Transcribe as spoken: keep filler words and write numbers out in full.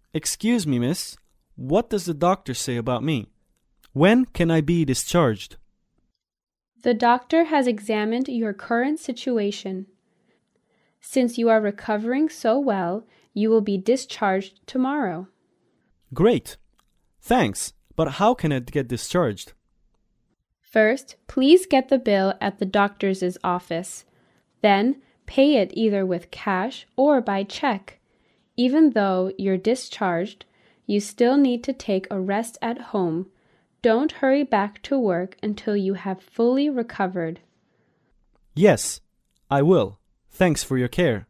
Excuse me, miss. What does the doctor say about me? When can I be discharged? The doctor has examined your current situation. Since you are recovering so well, you will be discharged tomorrow. Great. Thanks, but how can I get discharged? First, please get the bill at the doctor's office. Then, pay it either with cash or by check. Even though you're discharged, you still need to take a rest at home. Don't hurry back to work until you have fully recovered. Yes, I will. Thanks for your care.